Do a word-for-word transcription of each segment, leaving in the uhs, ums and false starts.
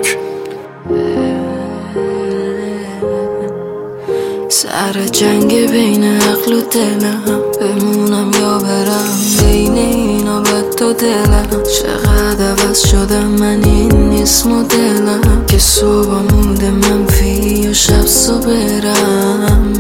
بک. سر جنگ بین عقل و دلم، بمونم یا برم بین اینا بد تو دلم. چقدر عوض شدم من، این نیست مدلم که صبح مود منفی و شب صبح برم.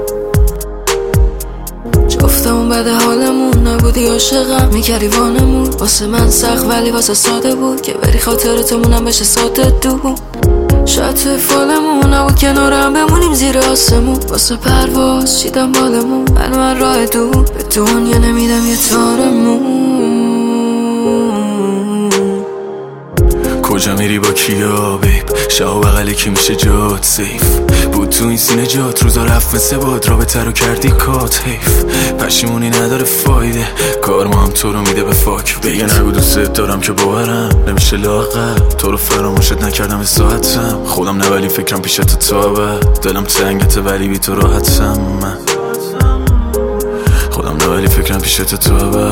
جفتمون بد حالمون نبودی، عاشقم میکردی وانمون. واسه من سخت ولی واسه ساده بود که بری خاطرتمونم بشه ساده دو. شاید توی فالمون نبود کنارم بمونیم زیر آسمون. واسه پرواز چیدم بالمون، من من راه دور به دنیا نمیدم یه تارمون. کجا میری با کیا بیب؟ شاو بغلی که میشه جات سیف بود تو این سینه جات. روزا رفت مثل باد، رابطه رو کردی کات حیف. پشیمونی نداره فایده، کار ما هم تو رو میده به فاک. دیگه نگو دوست دارم که باورم نمیشه لاغر. تو رو فراموشت نکردم به ساعتم، خودم نه ولی فکرم پیش تو تابه. دلم تنگته ولی بی تو راحتم من. خودم نه ولی فکرم پیش تو تابه،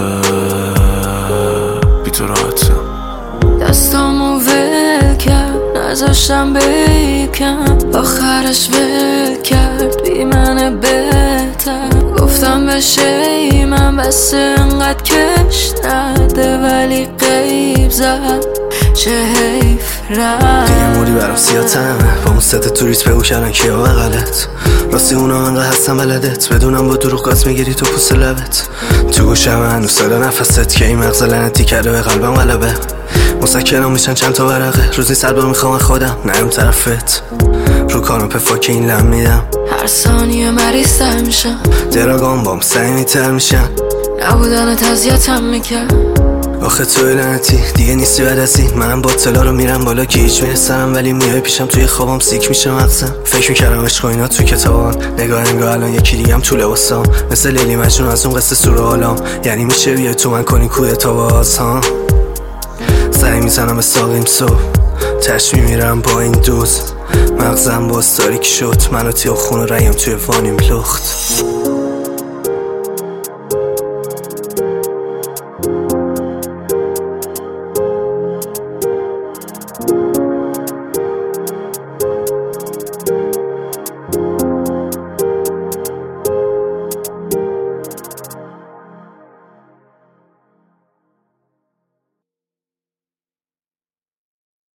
بی تو راحتم. دستامو ول کرد نذاشتم بیکم، آخرش ول کرد بی من بهتر. گفتم بشه من بس انقدر کش نده، ولی غیب زد چه حیف رفت. دیگه موری برام سیاتمه، با اون ست توریست بگو کردن کیا بغلت. راستی اونا انقدر هستن بلدت، بدونم با دروغ گاز میگیری تو پوست لبت. تو گوشم هنوز صدا نفست که این مغز لعنتی کرده به قلبم غلبه. مسکنم میشن چند تا ورقه، روزی صد بار میخوام خودم نرم طرفت. رو کاناپه فاک این لم میدم، هر ثانیه مریض‌تر میشم. دراگام بام سعیمی‌تر میشن، نبودنت اذیتم میکرد. آخه توی لعنتی دیگه نیستی بعد از این. منم با طلا رو میرم بالا که هیچ میرسم، ولی میای پیشم توی خوابم سیک میشه مغزم. فکر میکردم عشق و اینا تو کتابان، نگاه انگاه الان یکی دیگم تو لباسام. مثل لیلی مجنون از اون قصه سورالام، یعنی میشه بیای تو من کنی کودتا باز ها. سعی میزنم به ساقیم صبح، تش میمیرم با این دوز. مغزم باز تاریک شد، منو توی خون و ریم توی وانیم لخت.